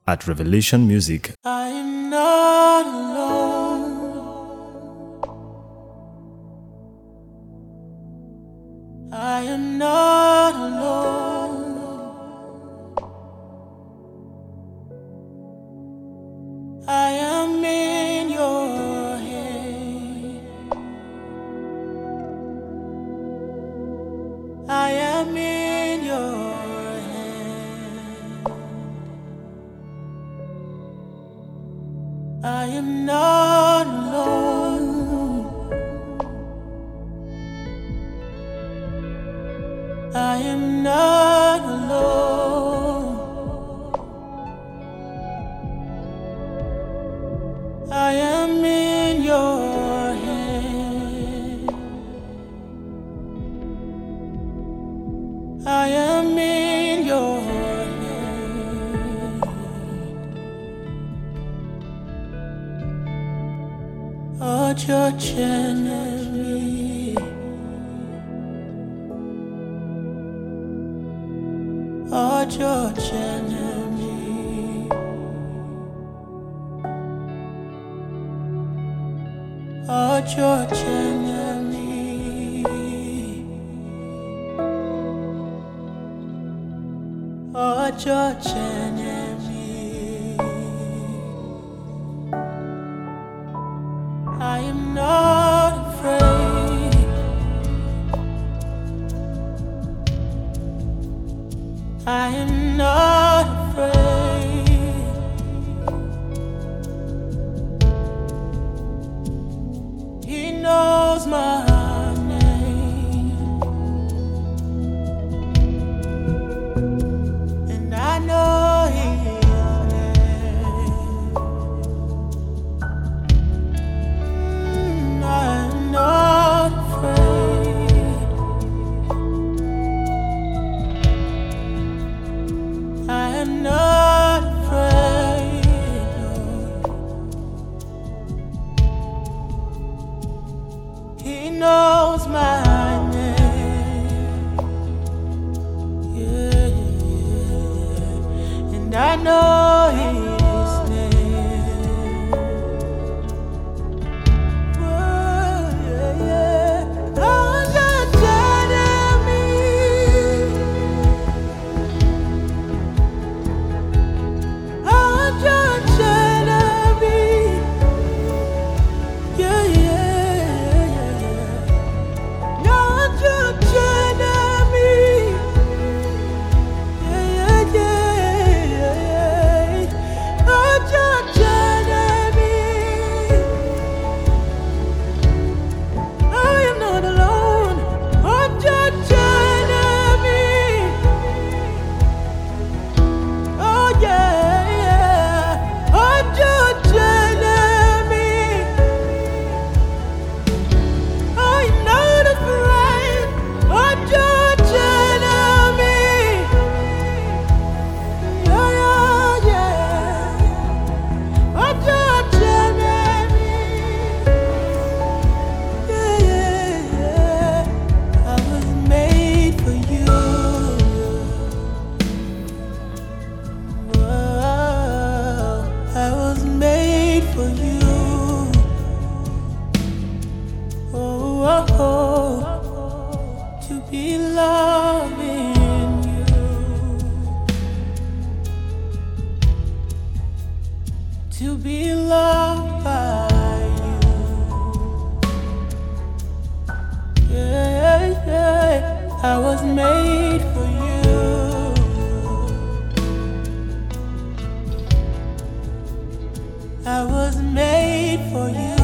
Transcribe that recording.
at Revelation Music. I am not alone. I am not alone. I am in your hand. I am in your hand. I am not alone. I am not alone. I am in your hand. I am in your hand. Oh, George enemy. Oh, George enemy. Oh, George enemy. Oh, George enemy. I am not afraid. I am not afraid. He knows my name, and I know his name. I'm not afraid. I am not afraid, Lord. He knows my name, yeah, and I know his name. Oh, yeah. Oh, George enemy. Oh, George enemy. Yeah, yeah. No, George enemy. Yeah, yeah. Oh, George enemy. I am not alone. Oh, George enemy. Oh, yeah. Oh, George enemy. I'm not afraid. Oh, George enemy. Yeah. Oh, George enemy. Yeah. I was made for you. Whoa. I was made for you. To be loving you, to be loved by you. Yeah. I was made for you. I was made for you.